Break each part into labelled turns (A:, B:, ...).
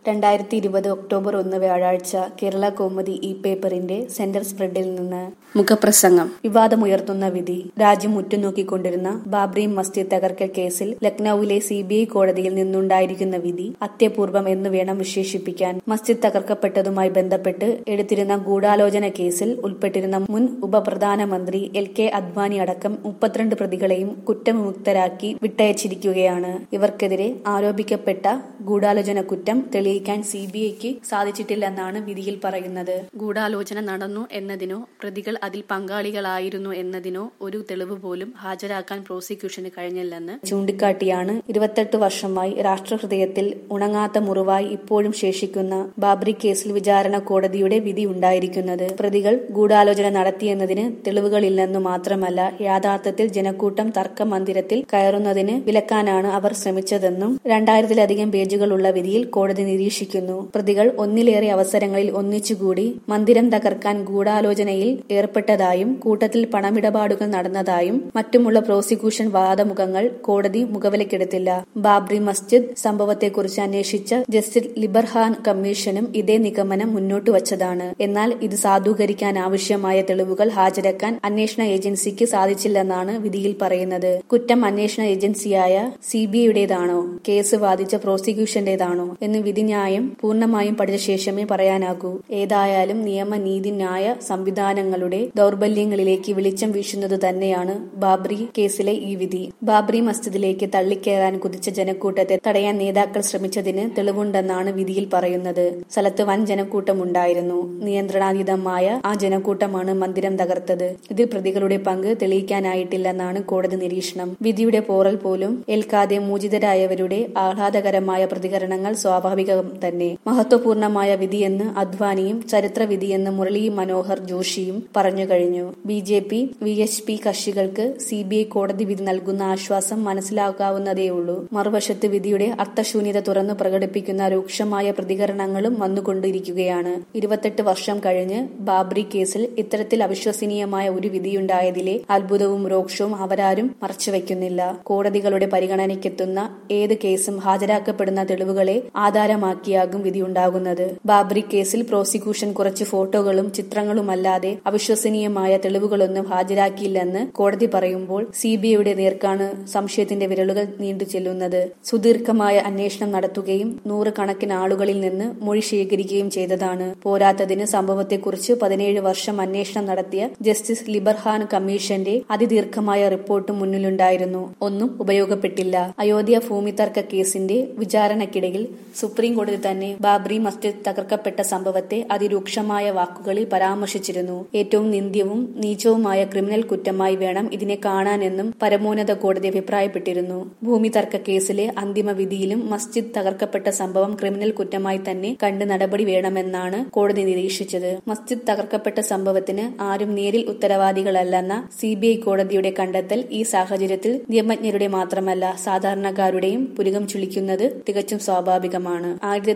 A: 2020 October 1 വ്യാഴാഴ്ച കേരള കൗമുദി പേപ്പറിന്റെ centre സ്പ്രെഡിൽ നിന്ന് മുഖപ്രസംഗം. വിവാദമുയർത്തുന്ന വിധി. രാജ്യം ഉറ്റുനോക്കിക്കൊണ്ടിരുന്ന ബാബ്രി മസ്ജിദ് തകർക്കൽ കേസിൽ ലക്നൌവിലെ CBI കോടതിയിൽ നിന്നുണ്ടായിരിക്കുന്ന വിധി അത്യപൂർവം എന്ന് വേണം വിശേഷിപ്പിക്കാൻ. മസ്ജിദ് തകർക്കപ്പെട്ടതുമായി ബന്ധപ്പെട്ട് എടുത്തിരുന്ന ഗൂഢാലോചന കേസിൽ ഉൾപ്പെട്ടിരുന്ന മുൻ ഉപപ്രധാനമന്ത്രി LK അദ്വാനി അടക്കം 32 പ്രതികളെയും കുറ്റവിമുക്തരാക്കി വിട്ടയച്ചിരിക്കുകയാണ്. ഇവർക്കെതിരെ ആരോപിക്കപ്പെട്ട ഗൂഢാലോചന കുറ്റം തെളിയിക്കാൻ CBIക്ക് സാധിച്ചിട്ടില്ലെന്നാണ് വിധിയിൽ പറയുന്നത്. ഗൂഢാലോചന നടന്നു എന്നതിനോ പ്രതികൾ അതിൽ പങ്കാളികളായിരുന്നു എന്നതിനോ ഒരു തെളിവ് പോലും ഹാജരാക്കാൻ പ്രോസിക്യൂഷന് കഴിഞ്ഞില്ലെന്ന് ചൂണ്ടിക്കാട്ടിയാണ് 28 വർഷമായി രാഷ്ട്രഹൃദയത്തിൽ ഉണങ്ങാത്ത മുറിവായി ഇപ്പോഴും ശേഷിക്കുന്ന ബാബ്രി കേസിൽ വിചാരണ കോടതിയുടെ വിധി ഉണ്ടായിരിക്കുന്നത്. പ്രതികൾ ഗൂഢാലോചന നടത്തിയെന്നതിന് തെളിവുകളില്ലെന്നു മാത്രമല്ല, യാഥാർത്ഥ്യത്തിൽ ജനക്കൂട്ടം തർക്ക മന്ദിരത്തിൽ കയറുന്നതിന് വിലക്കാനാണ് അവർ ശ്രമിച്ചതെന്നും 2000-ലധികം പേജുകളുള്ള വിധിയിൽ കോടതി നിരീക്ഷിക്കുന്നു. പ്രതികൾ ഒന്നിലേറെ അവസരങ്ങളിൽ ഒന്നിച്ചുകൂടി മന്ദിരം തകർക്കാൻ ഗൂഢാലോചനയിൽ ഏർപ്പെട്ടതായും കൂട്ടത്തിൽ പണമിടപാടുകൾ നടന്നതായും മറ്റുമുള്ള പ്രോസിക്യൂഷൻ വാദമുഖങ്ങൾ കോടതി മുഖവിലക്കെടുത്തില്ല. ബാബ്രി മസ്ജിദ് സംഭവത്തെക്കുറിച്ച് അന്വേഷിച്ച ജസ്റ്റിസ് ലിബർഹാൻ കമ്മീഷനും ഇതേ നിഗമനം മുന്നോട്ട് വച്ചതാണ്. എന്നാൽ ഇത് സാധൂകരിക്കാൻ ആവശ്യമായ തെളിവുകൾ ഹാജരാക്കാൻ അന്വേഷണ ഏജൻസിക്ക് സാധിച്ചില്ലെന്നാണ് വിധിയിൽ പറയുന്നത്. കുറ്റം അന്വേഷണ ഏജൻസിയായ CBIയുടേതാണോ, കേസ് വാദിച്ച പ്രോസിക്യൂഷന്റേതാണോ എന്ന് വിധിന്യായം പൂർണ്ണമായും പഠിച്ച ശേഷമേ പറയാനാകൂ. ഏതായാലും നീതിന്യായ സംവിധാനങ്ങളുടെ ദൗർബല്യങ്ങളിലേക്ക് വെളിച്ചം വീശുന്നത് തന്നെയാണ് ബാബ്രി കേസിലെ ഈ വിധി. ബാബ്രി മസ്ജിദിലേക്ക് തള്ളിക്കയറാൻ കുതിച്ച ജനക്കൂട്ടത്തെ തടയാൻ നേതാക്കൾ ശ്രമിച്ചതിന് തെളിവുണ്ടെന്നാണ് വിധിയിൽ പറയുന്നത്. സ്ഥലത്ത് വൻ ജനക്കൂട്ടമുണ്ടായിരുന്നു. നിയന്ത്രണാതീതമായ ആ ജനക്കൂട്ടമാണ് മന്ദിരം തകർത്തത്. ഇതിൽ പ്രതികളുടെ പങ്ക് തെളിയിക്കാനായിട്ടില്ലെന്നാണ് കോടതി നിരീക്ഷണം. വിധിയുടെ പോറൽ പോലും ഏൽക്കാതെ മോചിതരായവരുടെ ആഹ്ലാദകരമായ പ്രതികരണങ്ങൾ സ്വാഭാവികം തന്നെ. മഹത്വപൂർണമായ വിധിയെന്ന് അദ്വാനിയും ചരിത്ര വിധിയെന്ന് മുരളി മനോഹർ ജോഷിയും പറഞ്ഞു കഴിഞ്ഞു. BJP VHP കക്ഷികൾക്ക് CBI കോടതി വിധി നൽകുന്ന ആശ്വാസം മനസ്സിലാക്കാവുന്നതേയുള്ളൂ. മറുവശത്ത് വിധിയുടെ അർത്ഥശൂന്യത തുറന്നു പ്രകടിപ്പിക്കുന്ന രൂക്ഷമായ പ്രതികരണങ്ങളും വന്നുകൊണ്ടിരിക്കുകയാണ്. 28 വർഷം കഴിഞ്ഞ് ബാബ്രി കേസിൽ ഇത്തരത്തിൽ അവിശ്വസനീയമായ ഒരു വിധിയുണ്ടായതിലെ അത്ഭുതവും രോക്ഷവും അവരാരും മറച്ചുവെക്കുന്നില്ല. കോടതികളുടെ പരിഗണനയ്ക്കെത്തുന്ന ഏത് കേസും ഹാജരാക്കപ്പെടുന്ന തെളിവുകളെ ആധാരമാക്കിയാകും വിധിയുണ്ടാകുന്നത്. ബാബ്രി കേസിൽ പ്രോസിക്യൂഷൻ കുറച്ച് ഫോട്ടോകളും ചിത്രങ്ങളുമല്ലാതെ അവിശ്വസനീയമായ തെളിവുകളൊന്നും ഹാജരാക്കിയില്ലെന്ന് കോടതി പറയുമ്പോൾ CBIയുടെ നേർക്കാണ് സംശയത്തിന്റെ വിരലുകൾ നീണ്ടു ചെല്ലുന്നത്. സുദീർഘമായ അന്വേഷണം നടത്തുകയും 100 കണക്കിന് ആളുകളിൽ നിന്ന് മൊഴി ശേഖരിക്കുകയും ചെയ്തതാണ്. പോരാത്തതിന് സംഭവത്തെക്കുറിച്ച് 17 വർഷം അന്വേഷണം നടത്തിയ ജസ്റ്റിസ് ലിബർഹാൻ കമ്മീഷന്റെ അതിദീർഘമായ റിപ്പോർട്ടും മുന്നിലുണ്ടായിരുന്നു. ഒന്നും ഉപയോഗപ്പെട്ടില്ല. അയോധ്യ ഭൂമി തർക്ക കേസിന്റെ വിചാരണക്കിടയിൽ സുപ്രീം കോടതി തന്നെ ബാബ്രി മസ്ജിദ് തകർക്കപ്പെട്ട സംഭവത്തെ അതിരൂക്ഷമായ വാക്കുകളിൽ പരാമർശിച്ചിരുന്നു. ഏറ്റവും നിന്ദ്യവും നീചവുമായ ക്രിമിനൽ കുറ്റമായി വേണം ഇതിനെ കാണാനെന്നും പരമോന്നത കോടതി അഭിപ്രായപ്പെട്ടിരുന്നു. ഭൂമി തർക്ക കേസിലെ അന്തിമ വിധിയിലും മസ്ജിദ് തകർക്കപ്പെട്ട സംഭവം ക്രിമിനൽ കുറ്റമായി തന്നെ കണ്ട് നടപടി വേണമെന്നാണ് കോടതി നിരീക്ഷിച്ചത്. മസ്ജിദ് തകർക്കപ്പെട്ട സംഭവത്തിന് ആരും നേരിൽ ഉത്തരവാദികളല്ലെന്ന CBI കോടതിയുടെ കണ്ടെത്തൽ ഈ സാഹചര്യത്തിൽ നിയമജ്ഞരുടെ മാത്രമല്ല സാധാരണക്കാരുടെയും പുരികം ചുളിക്കുന്നത് തികച്ചും സ്വാഭാവികമാണ്.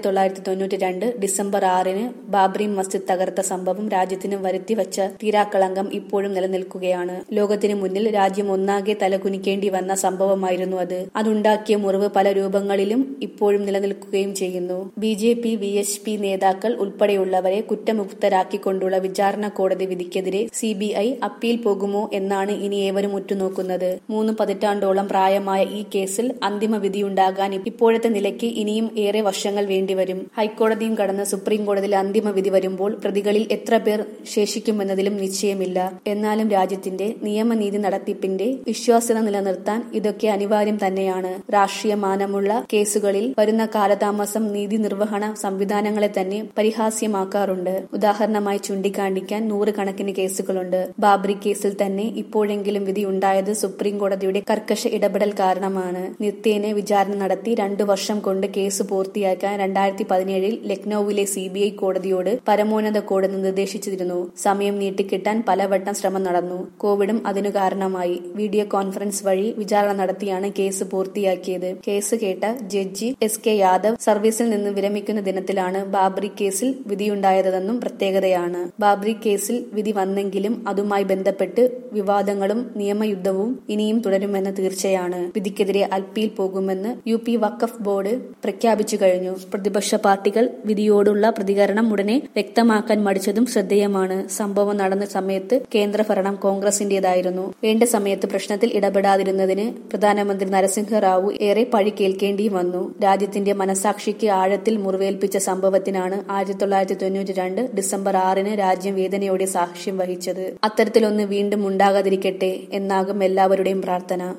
A: 1992 ഡിസംബർ 6 ബാബ്രി മസ്ജിദ് തകർത്ത സംഭവം രാജ്യത്തിന് വരുത്തിവച്ച തീരാക്കളങ്കം ഇപ്പോഴും നിലനിൽക്കുകയാണ്. ലോകത്തിന് മുന്നിൽ രാജ്യം ഒന്നാകെ തലകുനിക്കേണ്ടി വന്ന സംഭവമായിരുന്നു അത്. അതുണ്ടാക്കിയ മുറിവ് പല രൂപങ്ങളിലും ഇപ്പോഴും നിലനിൽക്കുകയും ചെയ്യുന്നു. BJP VHP നേതാക്കൾ ഉൾപ്പെടെയുള്ളവരെ കുറ്റമുക്തരാക്കിക്കൊണ്ടുള്ള വിചാരണ കോടതി വിധിക്കെതിരെ CBI അപ്പീൽ പോകുമോ എന്നാണ് ഇനി ഏവരും ഉറ്റുനോക്കുന്നത്. 3 പതിറ്റാണ്ടോളം പ്രായമായ ഈ കേസിൽ അന്തിമ വിധിയുണ്ടാകാൻ ഇപ്പോഴത്തെ നിലയ്ക്ക് ഇനിയും ഏറെ വർഷങ്ങൾ വേണ്ടിവരും. ഹൈക്കോടതിയും കടന്ന് സുപ്രീം കോടതിയിൽ അന്തിമ വിധി വരുമ്പോൾ പ്രതികളിൽ എത്ര പേർ ശേഷിക്കുമെന്നതിലും നിശ്ചയമില്ല. എന്നാലും രാജ്യത്തിന്റെ നിയമനീതി നടത്തിപ്പിന്റെ വിശ്വാസ്യത നിലനിർത്താൻ ഇതൊക്കെ അനിവാര്യം തന്നെയാണ്. രാഷ്ട്രീയ മാനമുള്ള കേസുകളിൽ വരുന്ന കാലതാമസം നീതി നിർവഹണ സംവിധാനങ്ങളെ തന്നെ പരിഹാസ്യമാക്കാറുണ്ട്. ഉദാഹരണമായി ചൂണ്ടിക്കാണിക്കാൻ 100 കണക്കിന് കേസുകളുണ്ട്. ബാബ്രി കേസിൽ തന്നെ ഇപ്പോഴെങ്കിലും വിധി ഉണ്ടായത് സുപ്രീം കോടതിയുടെ കർക്കശ ഇടപെടൽ കാരണമാണ്. നിത്യേന വിചാരണ നടത്തി 2 വർഷം കൊണ്ട് കേസ് പൂർത്തിയാക്കാൻ 2017 ലക്നൌവിലെ CBI കോടതിയോട് പരമോന്നത കോടതി നിർദ്ദേശിച്ചിരുന്നു. സമയം നീട്ടിക്കിട്ടാൻ പലവട്ടം ശ്രമം നടന്നു. കോവിഡും അതിനു കാരണമായി. വീഡിയോ കോൺഫറൻസ് വഴി വിചാരണ നടത്തിയാണ് കേസ് പൂർത്തിയാക്കിയത്. കേസ് കേട്ട ജഡ്ജി SK യാദവ് സർവീസിൽ നിന്ന് വിരമിക്കുന്ന ദിനത്തിലാണ് ബാബ്രി കേസിൽ വിധിയുണ്ടായതെന്നും പ്രത്യേകതയാണ്. ബാബ്രി കേസിൽ വിധി വന്നെങ്കിലും അതുമായി ബന്ധപ്പെട്ട് വിവാദങ്ങളും നിയമയുദ്ധവും ഇനിയും തുടരുമെന്ന് തീർച്ചയാണ്. വിധിക്കെതിരെ അപ്പീൽ പോകുമെന്ന് UP വഖഫ് ബോർഡ് പ്രഖ്യാപിച്ചു കഴിഞ്ഞു. പ്രതിപക്ഷ പാർട്ടികൾ വിധിയോടുള്ള പ്രതികരണം ഉടനെ വ്യക്തമാക്കാൻ മടിച്ചതും ശ്രദ്ധേയമാണ്. സംഭവം നടന്ന സമയത്ത് കേന്ദ്രഭരണം കോൺഗ്രസിന്റേതായിരുന്നു. വേണ്ട സമയത്ത് പ്രശ്നത്തിൽ ഇടപെടാതിരുന്നതിന് പ്രധാനമന്ത്രി നരസിംഹ റാവു ഏറെ പഴി കേൾക്കേണ്ടിയും വന്നു. രാജ്യത്തിന്റെ മനസാക്ഷിക്ക് ആഴത്തിൽ മുറിവേൽപ്പിച്ച സംഭവത്തിനാണ് 1992 ഡിസംബർ 6 രാജ്യം വേദനയോടെ സാക്ഷ്യം വഹിച്ചത്. അത്തരത്തിലൊന്ന് വീണ്ടും ഉണ്ടാകാതിരിക്കട്ടെ എന്നാകും എല്ലാവരുടെയും പ്രാർത്ഥന.